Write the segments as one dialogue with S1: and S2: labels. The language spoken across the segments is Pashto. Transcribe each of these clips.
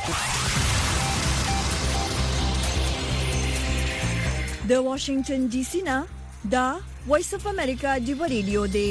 S1: د واشنگټن ډي سي نه دا وایس اف امریکا دی ریډیو دی.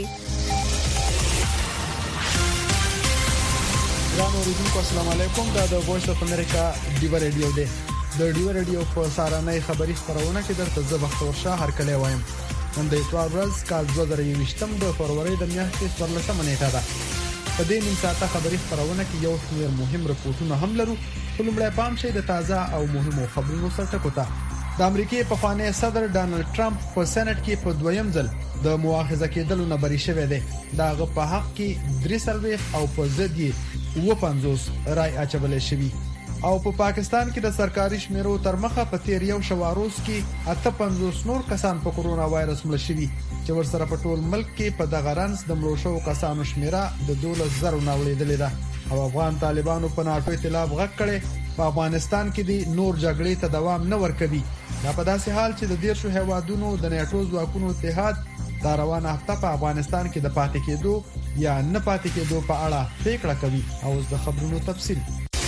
S2: السلام علیکم. دا د وایس اف امریکا دی ریډیو دی. د دی ریډیو په سارانه خبري خبرونه کې درته زه بختور شاه هر کله وایم. نن د اتوار ورځ کال 2020 د فروری د میاشتې 14 نیټه ده. په دې نیم ساعته خبري خبرونه کې یو شمېر مهم رپورټونه هم لرو. ولومړی پام شي د تازه او مهمو خبرونو سره ټکوته. د امریکای پخوانی صدر ډانلډ ټرمپ په سېنات کې په دویم ځل د مؤاخذه کېدلو نه بری شوی دی. داغه په حق کې 3 او په ضد یې 50 رای اچولې شوی. او په پاکستان کې د سرکاري شمیرو تر مخه په تیر یو شواروز کې 58 نور کسان په کورونا وایرس مړ شوي چې ورسره په ټول ملک کې په دغه رنځ د مړو شوو کسانو شمیره د 12,000 نه وړېدلې ده. او افغان طالبانو په ناټو ائتلاف غږ کړي په افغانستان کې د نور جګړې ته دوام نه ورکوي. دا په داسې حال چې د 10 هیوادونو د نېټو ځواکونو اتحاد دا روانه هفته په افغانستان کې د پاتې کېدو یا نه پاتې کېدو په اړه پریکړه کوي. او د خبرونو تفصیل.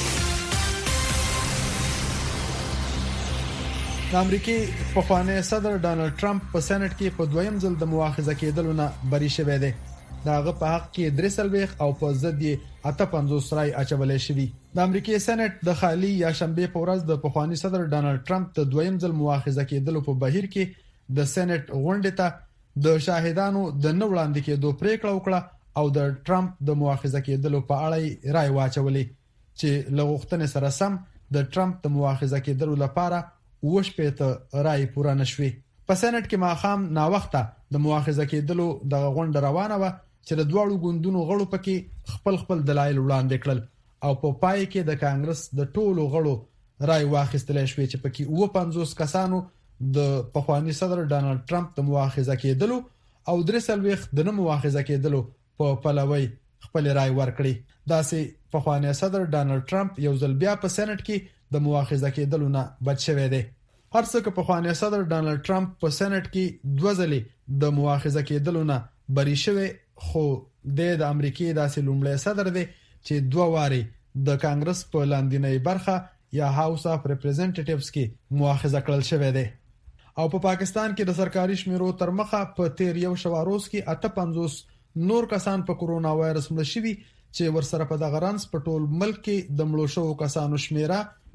S2: د امریکای پخوانی صدر ډانلډ ټرمپ په سېنات کې په دویم ځل د مؤاخذه کېدلو نه بری شوی دی. داغه په حق کې 3 او په ضد یې 58 رای اچولې شوی. د امریکای سېنات د خالی یا شنبه په ورځ د پخوانی صدر ډانلډ ټرمپ د دویم ځل مؤاخذه کېدلو په بهیر کې د سېنات غونډه ته د شاهدانو د نه وړاندې کېدو پریکړه وکړه او د ټرمپ د مؤاخذه کېدلو په اړه رای واچولې چې لغښتنه سره سم د ټرمپ د مؤاخذه کېدلو لپاره وشپېته رای پوره نشوي. په سېنات کې ماخام نا وخته د مؤاخذه کېدلو د غونډه روانه و چې د دوه ګوندونو غړو پکې خپل دلایل وړاندې کړل او په پای کې د کانګرس د ټولو غړو رای واخیستل شوې چې پکې 50 کسانو د پخوانی صدر ډانلډ ټرمپ د مؤاخذه کېدلو او 3 د نه مؤاخذه کېدلو په پلوي خپل رای ورکړي. داسې پخوانی صدر ډانلډ ټرمپ یو ځل بیا په سېنات کې د مؤاخذه کېدلو نه بچ شوی دی. هر څه که پخوانی صدر ډانلډ ټرمپ په سېنات کې 2 ځلې د مؤاخذه کېدلو نه بری شوی، خو د امریکای داسې لومړی صدر دی چې 2 واري د کانګرس په لاندینۍ برخه یا هاوس اف ریپرزنټیټیوز کې مؤاخذه کړل شوی دی. او په پاکستان کې د سرکاري شمیرو تر مخه په تیر یو شواروز کې 58 نور کسان په کورونا وایرس مړ شوي چې ورسره په دغه رنځ په ټول ملک کې د مړو شوو کسانو شمیره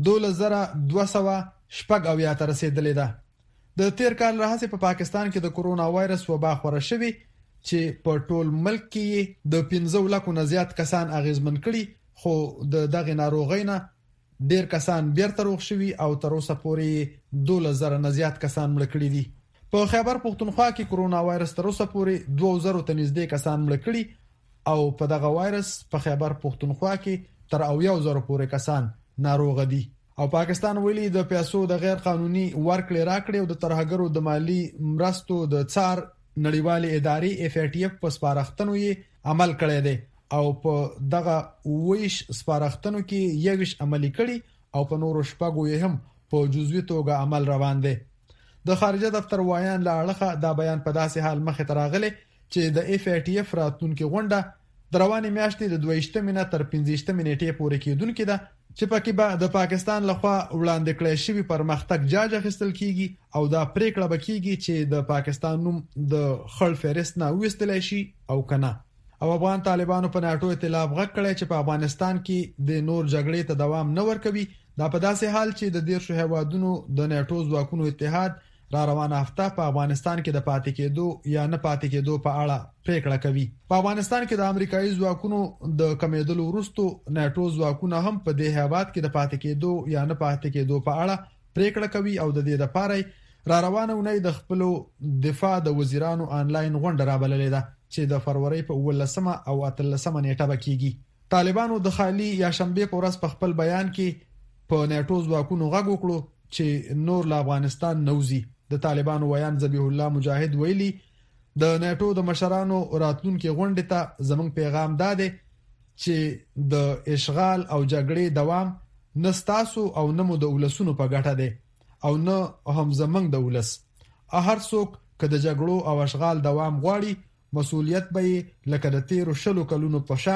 S2: 2280 ته رسیدلې ده. د تیر کال راهیسې په پاکستان کې د کورونا وایرس وبا خوره شوی چې په ټول ملک کې د 15 لکو نه زیات کسان اغیزمن کړي، خو دغه ناروغۍ نه ډیر کسان بیرته روغ شوي او تر اوسه پورې 2000 نه زیات کسان مړ کړي دي. په خیبر پختونخوا کې کورونا وایرس تر اوسه پورې 2000 ته نږدې کسان مړ کړي او په دغه وایرس په خیبر پختونخوا کې تر 1000 پورې کسان ناروغ دي. او پاکستان ویلي د پیسو د غیر قانوني ورکړې راکړې او د ترهګرو د مالی مرستو د څار نړیوالې ادارې FATF په سپارښتنو یې عمل کړی دی او په دغه ویش سپارښتنو کې یوش عملي کړي او په نورو شپږو یې هم په جزوي توګه عمل روان دی. د خارجه دفتر وایان له اړخه دا بیان په داسې حال مخې ته راغلی چې د FATF راتلونکي غونډه د روانې میاشتې د 22 تر 15 نیټې پورې کېدونکې ده چې پکې به د پاکستان لخوا وړاندې کړی شوی پرمختګ جاج اخیستل کیږي او دا پریکړه وکړي چې د پاکستان نوم د خړ فهرست نه وستل شي او کنه. او افغان طالبانو په ناټو ائتلاف غږ کړی چې په افغانستان کې د نور جګړې ته دوام نه ورکوي. دا په داسې حال چې د 10 هیوادونو د ناټو ځواکونو اتحاد را روانه هفته په افغانستان کې د پاتې کېدو یا نه پاتې کېدو په اړه پریکړه کوي. په افغانستان کې د امریکایي ځواکونو د کمیدلو وروسته ناټو ځواکونه هم په دې هیواد کې د پاتې کېدو یا نه پاتې کېدو په اړه پریکړه کوي او د دې لپاره را روانه ونې د خپل دفاع د وزیرانو آنلاین غونډه رابللې ده چې د فروری په 18 او 13 نیټه بکیږي. طالبانو د خالی یا شنبه په ورځ په خپل بیان کې په ناټو ځواکونو غږ وکړو چې نور له افغانستان نوځي. د طالبانو ویان ذبیح الله مجاهد ویلي د ناټو د مشرانو راتلونکي غونډه ته زمونږ پیغام داده چې د اشغال او جګړې دوام نه ستاسو او نه مو د ولسونو په ګټه ده او نه هم زمونږ د ولس. هر څوک که د جګړو او اشغال دوام غواړي مسؤلیت به لکه د 13 کلونو په شان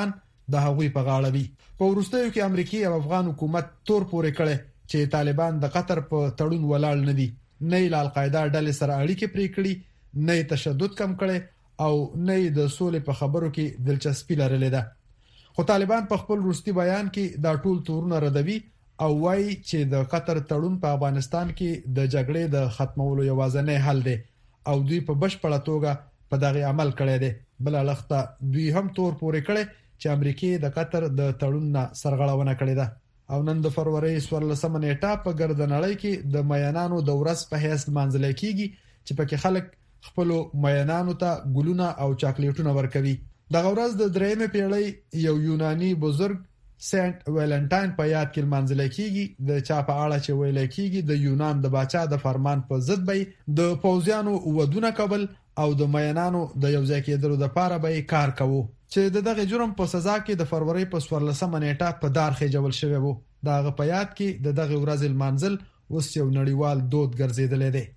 S2: د هغوی په غاړه وي. په وروستیو کې امریکای او افغان حکومت تور پورې کړي چې طالبان د قطر په تړون ولاړ نه دي، نه د القاعده ډلې سره اړیکې پرې کړي، نه تشدد کم کړي او نه د سولې په خبرو کې دلچسپي لرلې ده. خو طالبان په خپل وروستي بیان کې دا ټول تورونه ردوي او وایي چې د قطر تړون په افغانستان کې د جګړې د ختمولو یوازینی حل دی او دوی په بشپړه توګه په دغه عمل کړی دی. بل لخته دوی هم تور پورې کړي چې امریکای د قطر د تړون نه سرغړونه کړې ده. او نن د فروری 14 نیټه په ګردنړۍ کې د مینانو د ورځ په حیث منځل کېږي چې پکې خلک خپل مینانو ته ګلونه او چاکلیټونه ورکوي. د غورز د درېمه پیړۍ یو یوناني بزرګ سنت ویلنټاین په یاد کې منځل کېږي د چا په اړه چې ویل کېږي د یونان د باچا د فرمان په ضد به د پوځیانو ودونه کول او د مینانو د یو ځای کېدلو لپاره به کار کوي چې دغه جرم په سزا کې د فروری په 14 نیټه په دار خېجول شوی وو. دغه په یاد کې دغه ورځ المنزل اوس یو نړیوال دود ګرځیدل دی.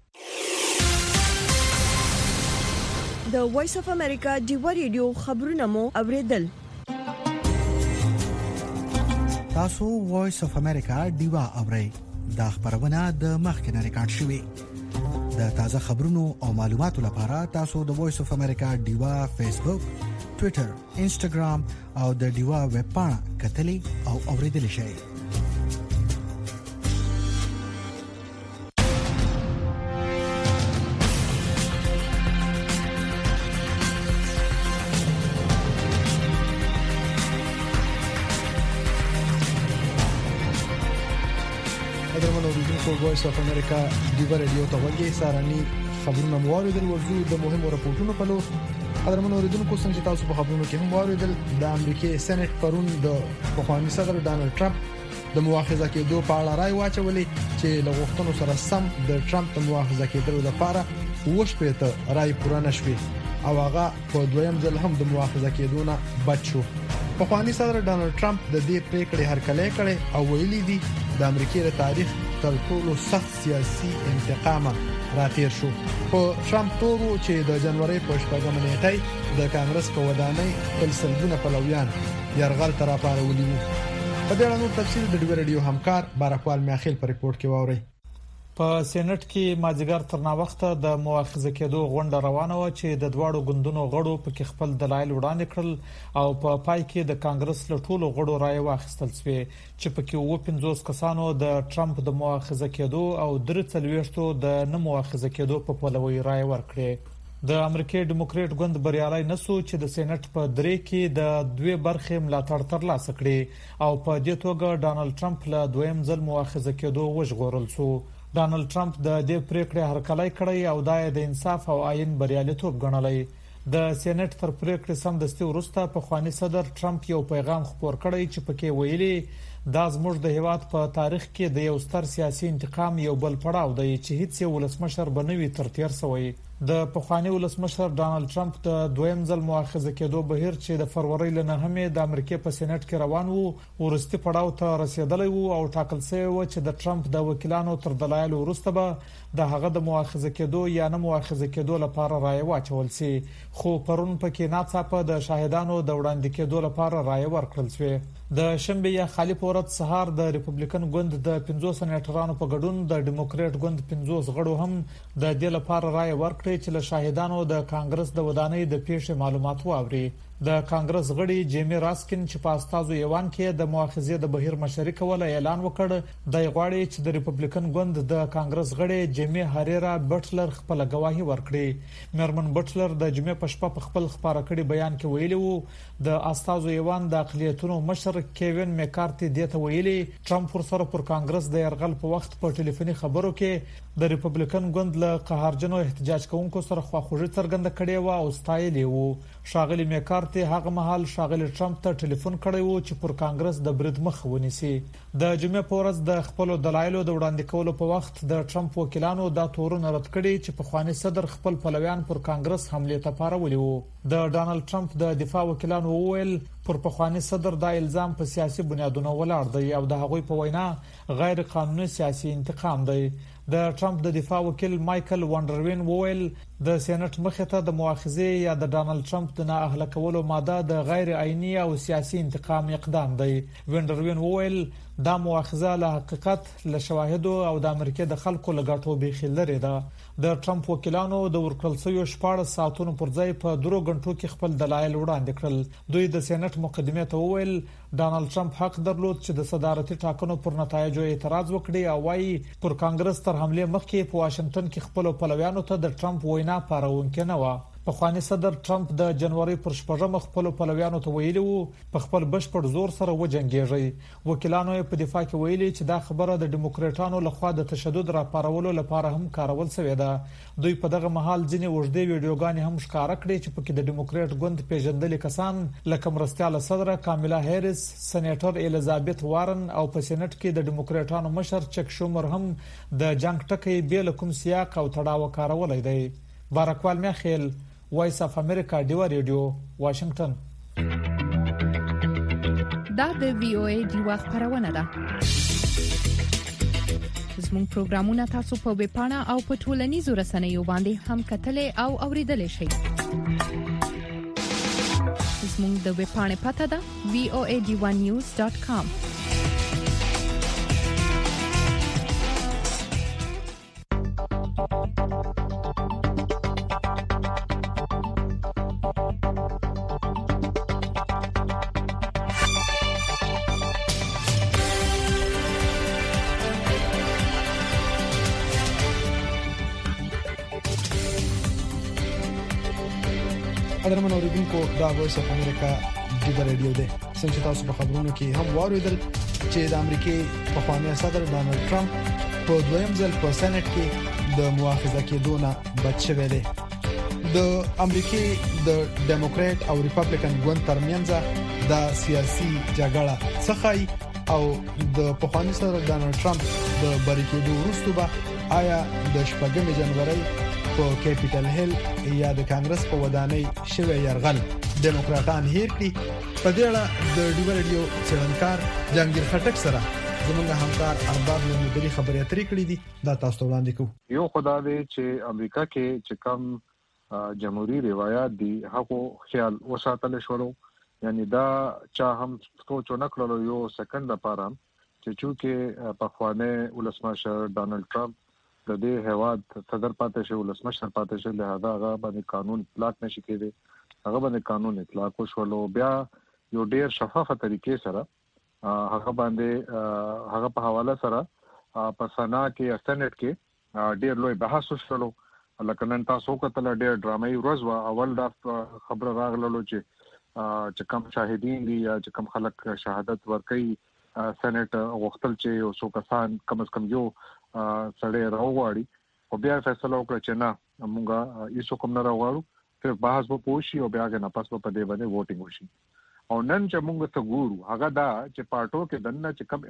S1: د وایس اف امریکا ډیو ریډیو خبرونه مو اوریدل.
S3: تاسو وایس اف امریکا ډیو اورئ. دا خبرونه د مخکنه ریکارډ شوې. د تازه خبرونو او معلوماتو لپاره تاسو د وایس اف امریکا ډیو فیسبوک، ټوئیټر، انسټاګرام او د ډیو ویب پاڼه کتلي او اوریدل شئ.
S2: وایس اف امریکا ډیو ریډیو ته وګورئ. سارني خبرونه موریدل ورزو د مهمو راپورټونو په لور. قدرمنو اوریدونکو څنګه تاسو په خبرونو کې هم موریدل د امریکای سېنات پرون د پخوانی صدر ډانلډ ټرمپ د مؤاخذه کېدو په اړه رائے واچولې چې له غوښتنو سره سم د ټرمپ د مؤاخذه کېدو لپاره وشپېته رائے پوره نشوي او هغه په دویم ځل هم د مؤاخذه کېدو نه بچ شو. پخوانی صدر ډانلډ ټرمپ د دې پریکړې هرکلی کړي او ویلي دي د امریکای د تاریخ تر ټولو سخت سیاسي انتقام راتیر شو. په ټرمپ تورو چې د جنوري په 8 نیټه د کانګرس په ودانۍ خپل سلګونه پلویان يرغل تر پارولي وو. په دې اړه تفصیل د ډیو ریډیو همکار بارکوال میاخیل په ریپورت کې واوري.
S4: په سېنات کې مازیګر تر ناوخته د مؤاخذه کېدو غونډه روانه و چې د دواړو ګوندونو غړو په کې خپل دلایل وړاندې کړل او په پای کې د کانګرس له ټولو غړو رائے واخیستل شوې چې په کې 50 کسانو د ټرمپ د مؤاخذه کېدو او 43 د نه مؤاخذه کېدو په پلوي رائے ورکړې. د امریکای ډیموکراټ ګوند بریالي نسو چې د سېنات په درې کې د دوه برخې ملاتړ ترلاسه کړي او په دې توګه ډانلډ ټرمپ له دویم ځل مؤاخذه کېدو وژغورل شو. ډانلډ ټرمپ د دې پریکړې هرکلی کړی او د انصاف او آئین بریالیتوب ګڼلی. د سېنات تر پریکړې سم دستي وروسته په خواني صدر ټرمپ یو پیغام خپور کړی چې پکې ویلي دا زموږ د هیواد په تاریخ کې د یو ستر سیاسي انتقام یو بل پړاو دی چې هیڅ یو ولسمشر بنوي تر تیر سوی. د پخوانی ولسمشر ډانلډ ټرمپ د دویم ځل مؤاخذه کېدو بهیر چې د فروری لنهمه د امریکای په سېنات کې روان وو ورستي پړاو ته رسیدلی وو او ټاکل شوی و چې د ټرمپ د وکیلانو تر دلایل وروسته به د هغه د مؤاخذه کېدو یا نه مؤاخذه کېدو لپاره رائے واچول شي. خو پرون پکې ناڅاپه د شاهدانو د وړاندې کېدو لپاره رائے ورکړل شوی. د شنبه یا خالی پورت سهار د ریپبلیکن ګوند د 50 سېناترانو په ګډون د ډیموکراټ ګوند 50 غړو هم د دې لپاره رائے ورکړي چې له شاهدانو د کانګرس د ودانۍ د پیښې معلومات واوري. د کانګرس غړي جیمی راسکین چې په استازو ایوان کې د مؤاخذې د بهیر مشري کول اعلان وکړ د غواړي چې د ریپبلیکن ګوند د کانګرس غړي جیمی هریرا بټلر خپل گواهی ورکړي. مرمن بټلر د جمعې په شپه په خپل خبره کړي بیان کې ویلي وو د استازو ایوان د اقلیتونو مشر کیوین میکارتي دته ویلي ټرمپ سره پر کانګرس د يرغل په وخت په ټلیفوني خبرو کې د ریپبلیکن ګوند له قهرجنو احتجاج کوونکو سره خواخوږي څرګنده کړې و او ستایلې وو. شاغلي میکارتي هغه مهال شاغلي ټرمپ ته ټلیفون کړی وو چې پر کانګرس د برید مخ ونیسي. د جمعې په ورځ د خپل دلایلو د وړاندې کولو په وخت د ټرمپ وکیلانو دا تورونه رد کړي چې په خواني صدر خپل پلویان پر کانګرس حمله ته پارولي وو. د ډانلډ ټرمپ د دفاع وکیلانو وویل پر پخوانی صدر دا الزام په سیاسي بنیادونو ولاړ دی او د هغوی په وینا غیر قانوني سیاسي انتقام دی. د ټرمپ د دفاع وکیل مایکل وانډروین وویل د سېنات مخې ته د مؤاخذې یا د ډانلډ ټرمپ د نااهله کولو ماده د غیر عیني او سیاسي انتقام اقدام دی. وانډروین وویل دا مؤاخذه له حقیقت له شواهدو او د امریکا د خلکو له ګټو بېخي لري ده. د ټرمپ وکیلانو د ورکړل شویو 14 ساعتونو پر ځای په 2 غنټو کې خپل دلایل وړاندې کړل. دوی د سېنات مقدمې ته وویل ډانلډ ټرمپ حق درلود چې د صدارتي ټاکنو پر نتایجو اعتراض وکړي او وايي پر کانګرس تر حمله مخکې په واشنگټن کې خپل پلویانو ته د ټرمپ وینا پارونکې نه و. پخوانی صدر ټرمپ د جنوري پر 14 خپل پلویانو ته ویلي وو په خپل بشپړ زور سره وجنګیږي. وکیلانو په دفاع کې ویلي چې دا خبره د ډیموکراټانو لخوا د تشدد راپارولو لپاره هم کارول شوې ده. دوی په دغه مهال ځینې وژدې ویډیوګانې هم ښکاره کړې چې پکې د ډیموکراټ ګوند پیژندل کسان لکه مرستیال صدر کامیلا هریس، سېنیټر الیزابت وارن او په سېنات کې د ډیموکراټانو مشر چک شومر هم د جنگ ټکی بیل کوم سیاق او تړاو کارولای دی. بارکوال میخیل، وایس اف امریکا ډیوا ریډیو، واشنگټن.
S5: دا د وی او ای ډیوا خبرونه ده. زموږ پروګرامونه تاسو په ویب پاڼه او په ټولنیزو رسنیو باندې هم کتلې او اوریدلې شئ. زموږ د ویب پاڼې پته ده voadiwanews.com.
S2: ادرمن اوریدونکو دا وایس اف امریکا ډیوا ریډیو دی. څنګه تاسو په خبرونو کې هم واوریدل چې د امریکای پخوانی صدر ډانلډ ټرمپ په دویم ځل په سېنات کې د مؤاخذه کېدو نه بچ شوی دی. د امریکای د ډیموکرات او ریپبلیکن ګوند ترمنځ د سیاسي جګړه څخه او د پخوانی صدر ډانلډ ټرمپ د بری کېدو وروسته به آیا د 8 جنوري په کیپټل هیل یا د کانګرس په ودانۍ شوی يرغل ډیموکراټان هیر کړي. په دې اړه د ډیوا ریډیو څېړنکار جنگیر خټک سره زموږ همکار ارباب مدري خبرې اترې کړې دي. دا تاسو ته وړاندې کوو.
S6: یو خدای دې چې امریکا کې چې کوم جمهوریت روایت دي هغه خیال وساتل شولو، یعنی دا چا هم سوچ نه کړلو یو سکند لپاره چې چونکه په خوانه ولسمشر ډانلډ ټرمپ د دې هواد صدر پاتې شو، ولسمشر پاتې شو، لہذا هغه باندې قانون اطلاق نشي کېدی. هغه باندې قانون اطلاق وشولو. بیا یو ډیر شفافه طریقې سره هغه باندې هغه په حواله سره په سنا کې سېنات کې ډیر لوی بحث وشولو. لکه نن تاسو کتل ډیر ډرامایي ورځ وا. اول دا خبره راغله چې کوم شاهدین دي یا چې کوم خلک شهادت ورکړي سېنات غوښتل چې یو څو کسان کم از کم یو سړی راوغواړي او بیا فیصله وکړه چې نه موږ هیڅ کوم نه راوغواړو، پھر بحث به پوښي او بیا نه پس په دې باندې ووټینګ وشي. او نن چې موږ ته ګورو هغه دا چې پارټو کې دنه چې کوم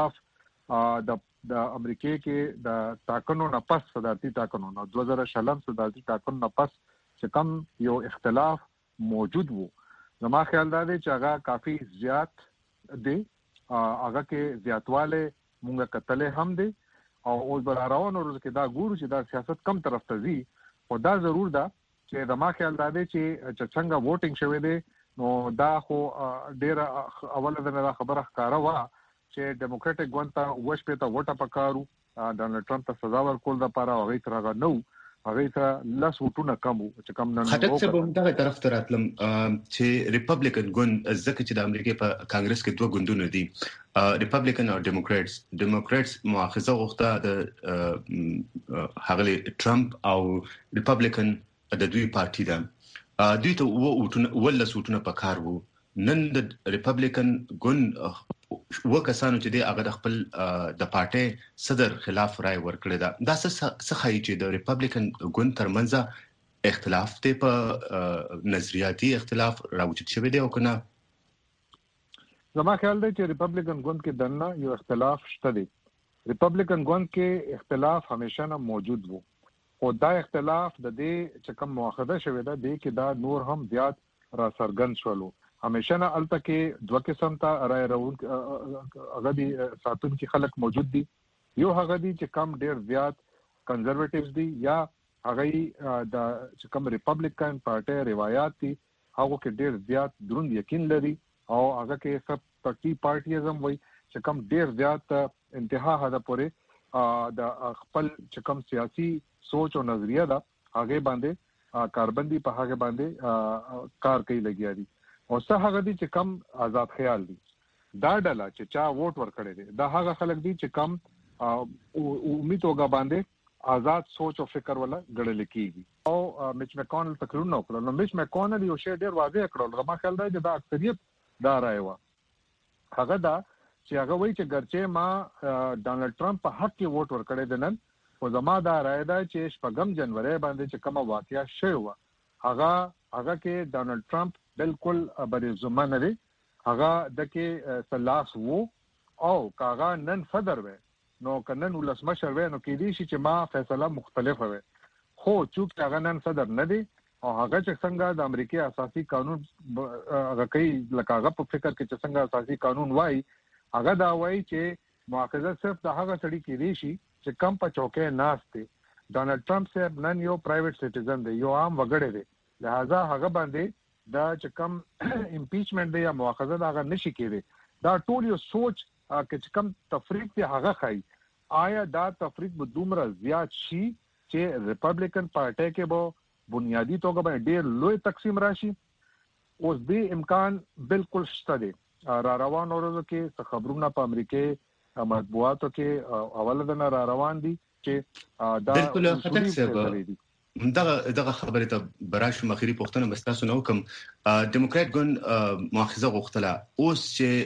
S6: اختلاف د امریکا کې د ټاکنو نه پس صدارتي ټاکنو نه 2016 صدارتي ټاکنو نه پس چې کوم یو اختلاف موجود وو، زما خیال دا دی چې هغه کافي زیات دی. هغه کې زیاتواله موږ کتلې هم دی او اوس براروانو ورځ کې دا ګورو چې دا سیاست کم طرف ته ځي. او دا ضرور ده چې زما خیال دا دی چې څنګه ووټینګ شوی دی نو دا خو ډیره اوله د خبره ښکارا و چې ډیموکراټک ګوند ته وښپې ته وټه پکارو ډانلډ ټرمپ ته سزا ورکول د لپاره هغه ترغه نو هغه ته لاس وټونه کم چې کم نه
S7: خټک څه به دغه طرف ته راتلم چې ریپبلیکن ګوند ځکه چې د امریکا په کانګرس کې دوه ګوندونه دي، ریپبلیکن او ډیموکراتس مؤاخذه غوښته د هغه ټرمپ او ریپبلیکن د دوی پارټي ده. دوی ته ولس وټونه پکار وو. نن د ریپبلیکن ګوند وکسانو چې د هغه د خپل د پارټي صدر خلاف رائے ورکړه ده. دا څه خایي چې د ریپبلیکن ګوند ترمنځ اختلاف ته په نظریاتي اختلاف راوچت شوی دی او کنه؟
S6: زما خیال دی چې ریپبلیکن ګوند کې دنه یو اختلاف شته دی. ریپبلیکن ګوند کې اختلاف همیشه نه موجود وو او دا اختلاف د دې چې کوم مؤاخذه شوی ده د کې دا نور هم زیات را سرګن شولو. همیشه نه الته کې دوه قسم ته رائے راون هغه دي ساتون کې خلک موجود دي. یو هغه دي چې کم ډیر زیات کنزرویټیوز دي یا هغه د کم ریپبلیکن پارټي روایت دي هغه کې ډیر زیات دروند یقین لري او هغه کې سب پارټي پارټیزم وای چې کم ډیر زیات انتها هدا پورې د خپل چې کم سیاسي سوچ او نظریه دا هغه باندې کاربندي په هغه باندې کار کوي لګیا دي او څه هغه دي چې کم آزاد خیال دي. دا ډله چې چا ووټ ورکړي دي دا هغه خلک دي چې کم امید وګا باندې آزاد سوچ او فکر ولا ګړل کیږي. او میچ مکونل تقریر نو کړل. نو میچ مکونل یو شی ډیر واضح کړل. ما خیال دی چې دا اکثریت دا رايوه هغه دا چې هغه وایي چې ګرچه ما ډانلډ ټرمپ په حق کې ووټ ورکړی دی نن او زما دا رائے ده چې شپږم جنوري باندې چې کومه واقعیا شوه هغه کې ډانلډ ټرمپ بالکل بری زمانه دی هغه دکې سلاس وو او کاغه نن صدر و نو کنن ولسمشر و نو کې دي چې ما فیصله مختلفه و خو چې هغه نن صدر نه دی او هغه چې څنګه د امریکای اساسي قانون هغه کوي لکه هغه په فکر کې چې څنګه اساسي قانون وای هغه دا وای چې مؤاخذه صرف د هغه سړي کې دي چې کم په چوکې ناس دي. ډانلډ ټرمپ صاحب نن یو پرایویټ سټیزن دی یو عام وګړی دی لہذا هغه باندې دا چې کم امپیچمنت دی یا مؤاخذه دا هغه نشي کېږي. دا ټول یو سوچ چې کم تفریق دی هغه خای آیا دا تفریق به دومره زیات شي چې ریپبلیکن پارټي کې به بنیادی توګه باندې ډېر لوی تقسیم راشي. اوس دې امکان بالکل شته دی. را روان ورځو کې خبرونه په امریکای مطبوعاتو کې اوله د را روان دي چې دا
S7: بالکل خطر څه دغه خبره ته براش مخيري پښتنه مستاسو نو کوم ډیموکرات ګوند مؤاخذه غوښتله اوس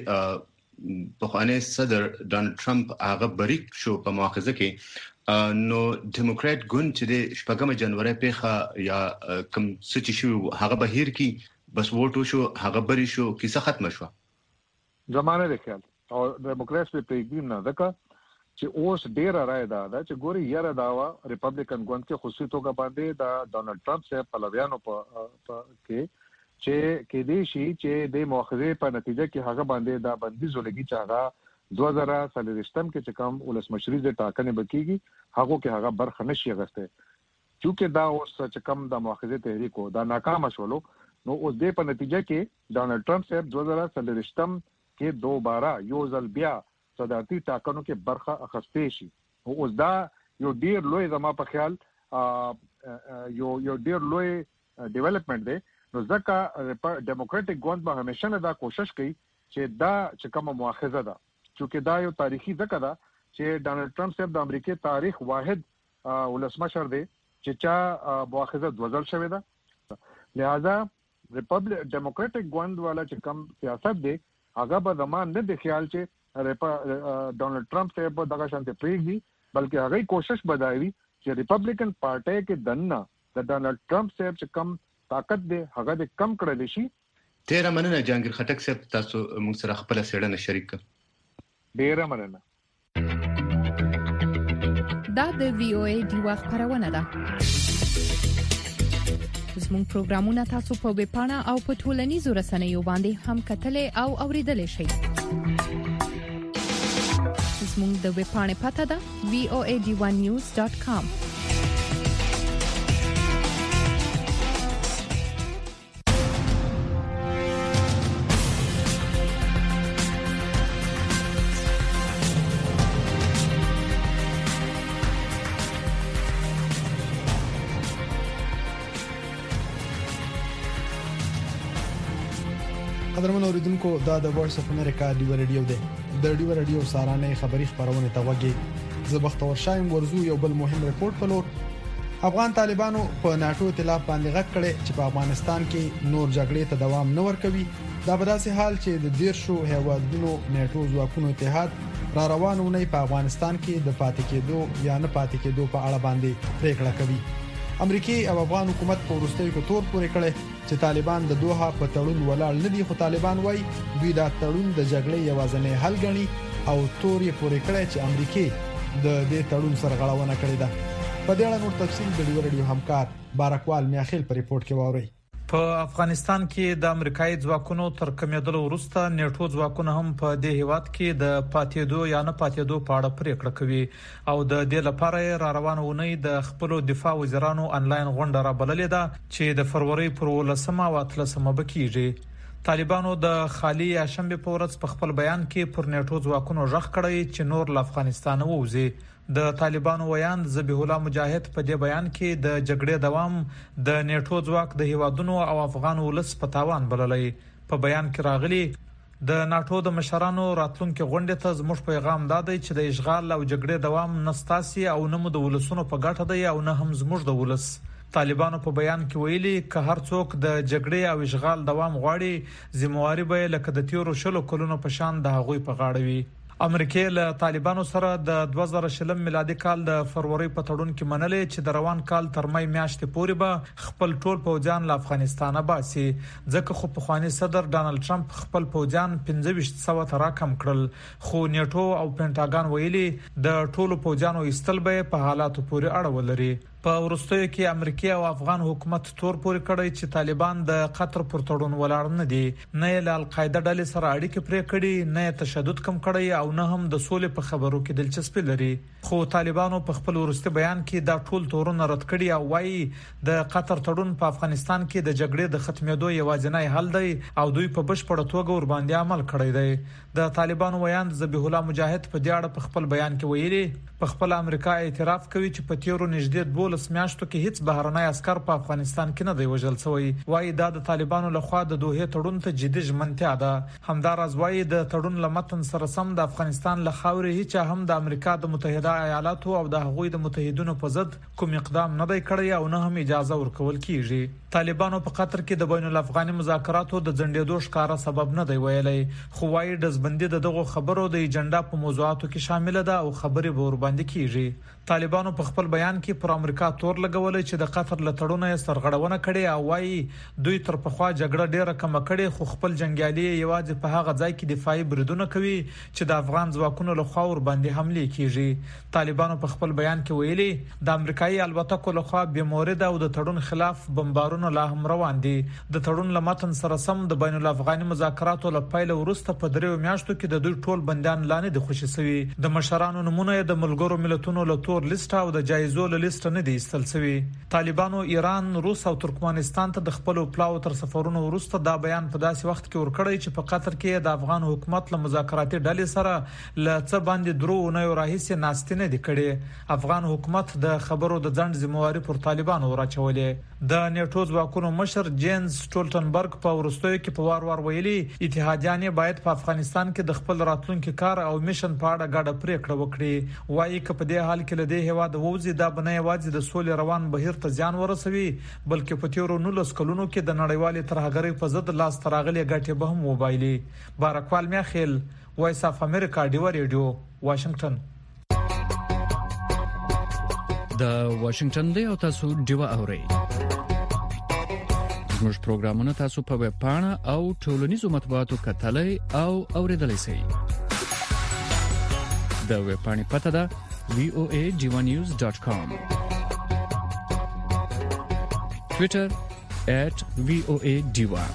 S7: چې په خوانه صدر ډانلډ ټرمپ هغه بریک شو په مؤاخذه کې نو ډیموکرات ګوند چې د شپږم جنوري پیخه یا کوم څه شو هغه بهیر کې بس ووټو شو هغه بری شو کیسه ختم شو
S6: زمانه د خیال او ډیموکراتس په پریږدیم نه ځکه چې اوس ډیر رائے دا چې ګوري یاره داوا ریپبلیکن ګوند کې خصوصي توګه باندې دا ډانلډ ټرمپ صاحب پلویانو په کې چې دې شي چې د مؤاخذه په نتیجه کې هغه باندې دا بندیز ولګي چې هغه 2023 کې چې کوم ولسمشری د ټاکنې بکیږي هغه کې هغه برخه نشي غسته چې دا اوس چې کوم د مؤاخذه تحریک دا ناکام شولو نو اوس دې په نتیجه کې ډانلډ ټرمپ صاحب 2023 کې دوباره یو ځل بیا صدارتي ټاکنو کې برخه اخستې شي. اوس دا یو ډیر لوی زما په خیال یو ډیر لوی ډیولپمنٹ دی. نو ځکه ډیموکراټک ګوند به همیشه دا کوشش کوي چې دا چې کومه مؤاخذه ده چې دا یو تاریخي ځکه ده چې ډانلډ ټرمپ صاحب د امریکای تاریخ واحد ولسمشر دی چې چا مؤاخذه دوزل شوی ده. لہذا ډیموکراټک ګوند والا چې کوم سیاست دی هغه به زمان نه د خیال چې ډانلډ ټرمپ صاحب دغه شانته پریږدي بلکې هغه کوشش بدایي چې ریپبلیکن پارټي کې دنه د ډانلډ ټرمپ صاحب چې کم طاقت دی هغه د کم کړل شي.
S7: ډیر مننه جهانگیر خټک صاحب تاسو موږ سره خپل سیړنه شریک کړ.
S6: ډیر مننه.
S5: دا د وی او ای ډیوا خبرونه ده. زموږ پروګرامونه تاسو په ویب پاڼه او په ټولنیزو رسنیو باندې هم کتلې او اوریدلې شئ. زموږ د ویب پاڼې پته ده voad1news.com.
S2: قدرمن اوریدونکو دا د وایس اف امریکا ډیو رادیو دی. د ډیو رادیو سارانه خبری خبرونه ته وګورئ. زبخت ورشایم ورزو یو بل مهم ریپورت په لور. افغان طالبانو په ناتو ائتلاف باندې غږ کړي چې په افغانستان کې نور جګړې ته دوام نه ورکوي. دا په داسې حال چې د 10 هیوادونو ناتو ځواکونو اتحاد را روانونه په افغانستان کې د پاتې کېدو یا نه پاتې کېدو په اړه باندې پریکړه کوي. امریکای او افغان حکومت په ورستۍ کې تور پورې کړي چې طالبان د دوحه په تړون ولاړ نه دي. خو طالبان وایي دوی دا تړون د جګړې یوازینی حل ګڼي او تور یې پورې کړي چې امریکای د دې تړون سرغړونه کړې ده. په دې اړه نور تفصیل د ډیو رادیو همکار بارکوال میاخیل په ریپورت کې ووري.
S4: په افغانستان کې د امریکایي ځواکونو تر کمیدلو وروسته نیټو ځواکونه هم په دې هیواد کې د پاتېدو یا نه پاتېدو په اړه پریکړه کوي او د دې لپاره را روانونه د خپل دفاع وزیرانو انلاین غونډه را بللې ده چې د فروری پر 18 او 13 بکیږي. طالبانو د خالی شنبه په ورځ په خپل بیان کې پر نیټو ځواکونو ژغ کړی چې نور له افغانستان ووځي. د طالبانو ویاند ذبیح الله مجاهد په دې بیان کې د جګړې دوام د نیټو ځواک د هیوادونو او افغان ولس په تاوان بللی. په بیان کې راغلي د ناتو د مشرانو راتلونکو غونډې ته زموږ پیغام دادی چې د اشغال او جګړې دوام نستاسي او نه مو د ولسونو په ګټه دی او نه هم زموږ د ولس. طالبانو په بیان کې ویلي که هر څوک د جګړې او اشغال دوام غواړي ذمہواری به لکه د تیرو شلو کلونو په شان د هغوی په غاړه وي. امریکا له طالبانو سره د 2020 میلادي کال د فروری په تړون کې منلې چې د روان کال تر مې میاشتې پورې به خپل ټول پوځیان له افغانستانه باسي. ځکه خو په خواني صدر ډانلډ ټرمپ خپل پوځیان 2500 ته راکم کړل خو نیټو او پینټاګان ویلي د ټولو پوځیانو ایستل به په حالاتو پورې اړه ولري. په ورستیو کې امریکا او افغان حکومت تور پورې کړی چې طالبان د قطر پر تړون ولاړ نه دي، نه له القاعده ډلې سره اړیکې پرې کړي، نه تشدد کم کړی او نه هم د سولې په خبرو کې دلچسپي لري. خو طالبانو په خپل ورستي بیان کې دا ټول تورونه رد کړي او وايي د قطر تړون په افغانستان کې د جګړې د ختمېدو یوازینی حل دی او دوی په بشپړه توګه ور باندې عمل کړی دی. د طالبانو ویاند ذبیح الله مجاهد په دې اړه په خپل بیان کې ویلي په خپل امریکا اعتراف کوي چې په تیرو نږدې 12 میاشتو کې هیڅ بهرنی عسكر په افغانستان کې نه دی وژل شوی. وايي دا د طالبانو لخوا د دوه تړون ته جدي ژمنتیا ده. همدارز وايي د تړون لمتن سره سم د افغانستان له خاورې هیڅ هم د امریکا د متحده ایالاتو او د هغوی د متحدینو په ضد کوم اقدام نه دی کړی او نه هم اجازه ورکول کیږي. طالبانو په قطر کې د بین الافغاني مذاکراتو د ځنډېدو ښکارا سبب نه دی ویلي، خو وايي د ځبندي دغه خبرو د ایجنډا په موضوعاتو کې شامل ده او خبرې به ور باندې کیږي. طالبانو په خپل بیان کې پر امریکا تور لګولې چې د قطر له تړونه یې سرغړونه کړې او وايي دوی تر پخوا جګړه ډیره کم کړې خو خپل جنگیالي یوازې په هغه ځای کې دفاعي بریدونه کوي چې د افغان ځواکونو له خوا ور باندې حمله کیږي. طالبانو په خپل بیان کې ویلي د امریکایي الوتکو له خوا به مورد او د تړون خلاف بمبارونه لا هم روان دي. د تړون لمتن سره سم د بین الافغاني مذاکراتو له پیل وروسته په 3 میاشتو کې د دوی ټول بندیان لانه د خوشي سوي. د مشرانو نمونه د ملګرو ملتونو له تور لیست او د جایزو له لیست نه دي استل سوي. طالبانو ایران، روس او ترکمنستان ته د خپل پلاو تر سفرونو وروسته دا بیان په داسې وخت کې ورکړی چې په قطر کې د افغان حکومت له مذاکراتي ډلې سره ل څه باندې درو نه راهیسه ناستنه دي کړي. افغان حکومت د خبرو د ځند ذمہواری پر طالبانو راچولې. د نیټو ځواکونو مشر جینز سټولټنبرګ په ورستیو کې په وار ویلي اتحادیان باید په افغانستان کې د خپل راتلونکي کار او میشن په اړه ګډه پریکړه وکړي. وايي چې په دې حال کې له دې هوا د ووزي دا بنه یوازې د سولې روان بهیر ته ځان ورسوي بلکې په تیرو 19 کلونو کې د نړیوالې ترهګرۍ په ضد لاس تراغلي ګټې به هم وبایلي. بارکوال میاخیل، وایس اف امریکا، ډیو ریډیو، واشنگټن.
S8: د واشنگټن دی او تاسو ډیو اورئ. زموږ پروګرامونه تاسو په ویب پاڼه او ټولنیزو مطبوعاتو کتلای او اوریدلای شئ. د ویب پاڼې پته ده voajivanews.com. Twitter @voadiva.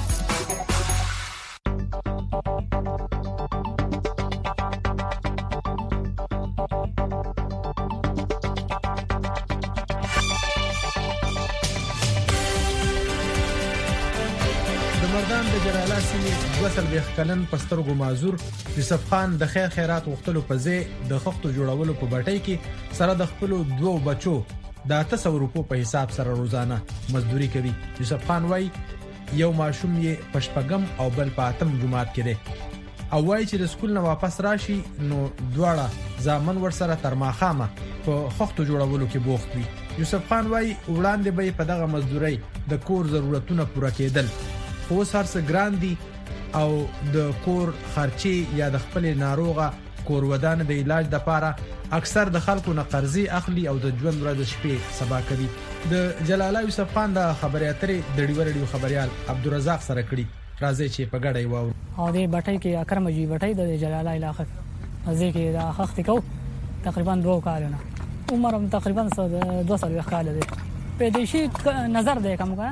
S2: مردان د جلاله سیمې 2 کلن پسترګو معذور یوسف خان د خیر خیرات وختلو په ځای د خښتو جوړولو په بټۍ کې سره د خپل 2 بچو د 800 روپو په حساب سره روزانه مزدوري کوي. یوسف خان وای یو ماشوم یې پشپغم او بل پاتم جمعات کې دی او وای چې د سکول نه واپس راشي نو دواړه ځامن ور سره تر ماخامه په خښتو جوړولو کې بوخت وي. یوسف خان وای وړاندې به په دغه مزدوري د کور ضرورتونه پوره کېدل خو سرس ګران دي او د کور خرچي یا د خپل ناروغه کور ودان د علاج د لپاره اکثر د خلکو نه قرضې اخلي او د ژوند ورځ شپې سبا کوي. د جلاله یوسف خان د خبري اترې د ډیو ریډیو خبريال عبدالرزاق سره کړي راځي چې په ګډه یو او
S9: د بټۍ کې اکرم جی بټۍ د جلاله علاقه ځکه دا خخت کو تقریبا 2 کالونه عمر هم تقریبا 200 کال دی. په دې شي نظر دی کوم کا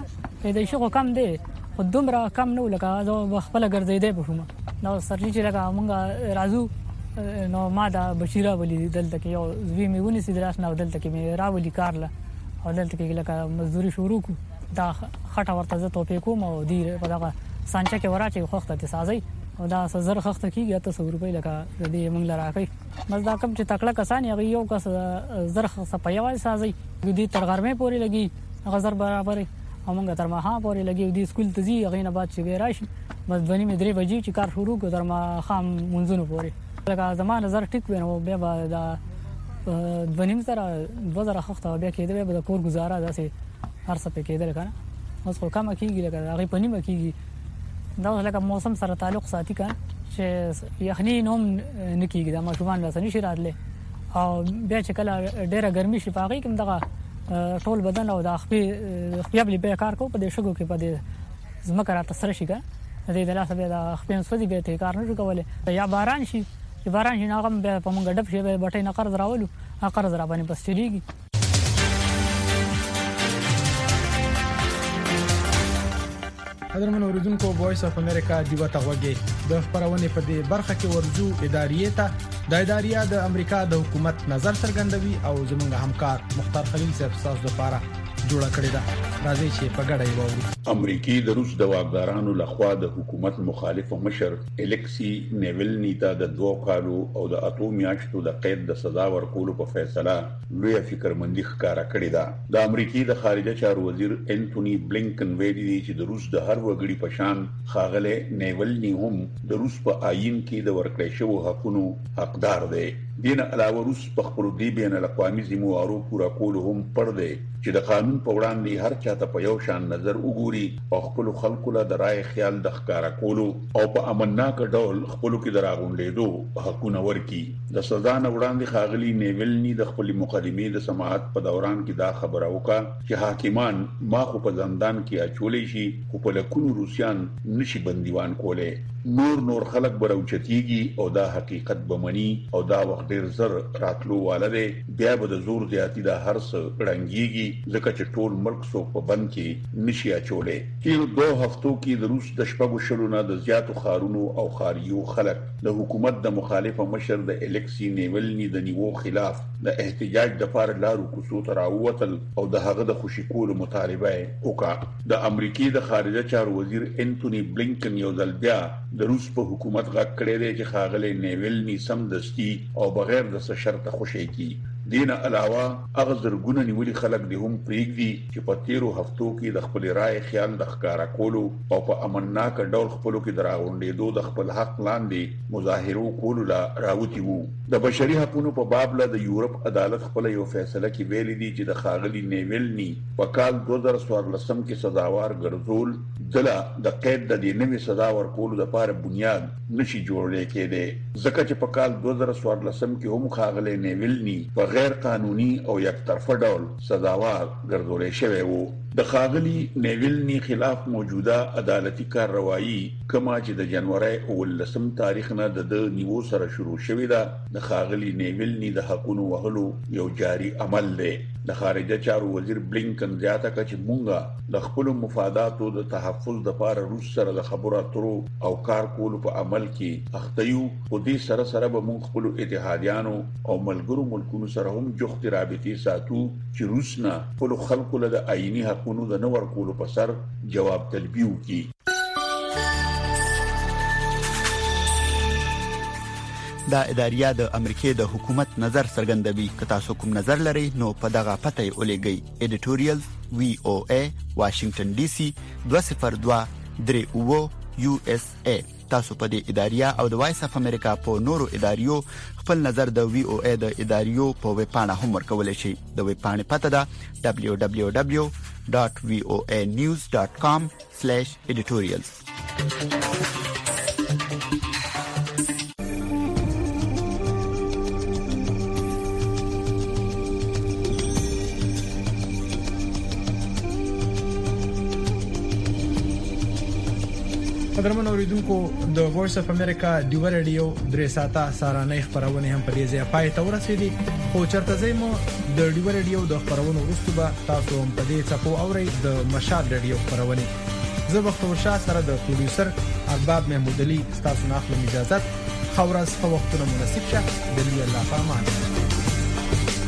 S9: د شي کم دی خو دومره کم نه لکه زه خپل ګرځیدې بشم نو سرجی چې لکه مونږ راځو نو ما دا بشیره ولې دلته کې یو زوی مې ونی سیدراس نه دلته کې مې راولي کارله او دلته کې لکه مزدوري شروع کو دا خټه ورته زه توپې کوم او دی په دغه سانچه کې وراچې خوخته ته سازي او دا زر خخته کیږي 300 روپۍ لکه دې مونږ لراکې مزدا کم چې تکړه کسان یو کس زر خصه په یوه سازي دې تر غرمه پورې لګي غزر برابر او مونږ تر ما ها پورې لګي دې سکول ته زی غینه بعد چې راشي بس بني مې 3 بجې چې کار شروع کو تر ما خام منځونو پورې لکه زما نظر ټیک ونه بیا دا بنیم سره 2000 خخته بیا کېده به د کور گزاره داسې هر څه پکې ده کنه اوس خو کم کېږي لکه هغه پنیمه کېږي دا لکه موسم سره تعلق ساتي کان چې یخني نوم نکېږي دا ماشومان لا سني شراتله او بیا چې کله ډیره ګرمي شي پاږي کوم دغه ټول بدن او د خپل به کار کو په دې شګو کې په دې زمکه را تسر شي کا دې د لاسه به د خپل سودي به ته کار نه کوله یا باران شي هغه به په مونږ ډب شي به بټې نه قرض راولو قرض را باندې بس چلیږي
S2: حضرمن اوریدونکو وایس اف امریکا دیو ته وګي د خبرونه په دې برخه کې ورجو اداریه ته د اداریه د امریکا د حکومت نظر څرګندوي او زموږ همکار مختار خلیل صاحب تاسو لپاره جوړه کړې ده راځي چې په ګډه یې ووري
S10: امریکای د روس د واکدارانو لخوا د حکومت مخالف مشر الکسی نیولنی ته د 2 کالو او د اتو میاشتو د قید د سزا ورکولو په فیصله لوی فکرمندي ښکارا کړې ده د امریکای د خارجه چارو وزیر انټونی بلینکن ویلي دی چې د روس د هر وګړي په شان خاغله نیولنی هم د روس په آئین کې د ورکړې شوی حقوقو حقدار دی دین علاوه روس په خپل دی بین الاقوامي ذمہوارو پورا کول هم پر دی چې د قانون په وړاندې هر چاته په یو شان نظر وګوري او خپل خلکو له درای خیال د ښکارا کولو او په امنناک ډول خپل کې دراغونډېدو حقونه ورکي د سزا نه وړاندې خاغلی نیولنی د خپل مقدمې د سماعت په دوران کې دا خبره وکړه چې حاکمان ما خو په زندان کې اچولې شي خو په لکونو روسيان نشي بنديوان کوله نور خلک براوچتيږي او دا حقیقت بمني او دا وخت ډیر زر راتلو والده بیا به د زور زیاتی دا هر څه رنګيږي ځکه چې ټول ملک سو په بند کې نشي اچولې تیر 2 هفتو کې د روس د شپږو شلونه د زیاتو خارونو او خاریو خلک د حکومت د مخالفه مشر د الکسی نیولنی د نیوو خلاف د احتجاج د فار لارو کوڅو ته راووتل او د هغه د خوشی کولو مطالبه وکړه د امریکای د خارجه چارو وزیر انټونی بلینکن یو ځل بیا د روس په حکومت غږ کړی دی چې خاغلی نیولنی سمدستي او بغیر د څه شرط خوشی کی دین علاوه هغه زرګونه نیولي خلک د هم پریږدي چې په 13 هفتو کې د خپل رائے خیال د ښکارا کولو او په امنناک ډول خپل کې دراغونډېدو د خپل حق لاندې مظاهرو کولو لا راوتی وو د بشري حقوقو په باب له د یورپ عدالت خپل یو فیصله کې ویل دي چې د خاغلی نیولنی په کال 2014 کې سزاوار ګرځول دله د قید د دې نوې سزا ورکولو لپاره بنیاد نشي جوړل کېده ځکه چې په کال 2014 کې هم خاغلی نیولنی په غیر قانوني او یک طرفه ډول سزاوار ګرځول شوی وو د خاغلی نیولنی خلاف موجوده عدالتي کارروایی کما چې د جنوري او 10 تاریخ نه د نیوو سره شروع شوې ده د خاغلی نیولنی د حقوقو وهلو یو جاری عمل دی د خارجه چارو وزیر بلینکن زیاته کړ چې مونږه د خپل مفاداتو د تحفظ د لپاره روس سره د خبرو اترو او کار کولو په عمل کې اختیو او دې سره به مونږ خپل اتحادیانو او ملګرو ملکونو سره هم جوخت رابطې ساتو چې روس نه خپل خلکو له آئینی حقوقو د نور کولو په سر جواب طلبي وکړي
S11: دا اداریه د امریکای د حکومت نظر څرګندوي که تاسو کوم نظر لرئ نو په دغه پته ولېږئ editorial VOA Washington DC 202 USA تاسو په دې اداریه او د وایس اف امریکا په نورو اداریو خپل نظر د VOA د اداریو په ویب پاڼه هم ورکولای شئ د ویب پاڼې پته ده www.voanews.com/editorials
S2: قدرمن اوریدونکو د وایس اف امریکا ډیو رادیو درې ساعته سارانه خبرونه هم په دې ځای پای ته ورسېدي خو چرته زمو د ډیو رادیو د خبرونو وروسته به تاسو هم په دې څپو اورئ د مشال رادیو خبرونه زه بختور شاه سره د پروډوسر ارباب محمود علي تاسو نه اخلم اجازه خورز په وختونو مناسب شه د الله په امان